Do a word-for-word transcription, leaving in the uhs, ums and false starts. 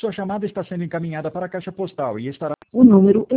Sua chamada está sendo encaminhada para a caixa postal e estará... O número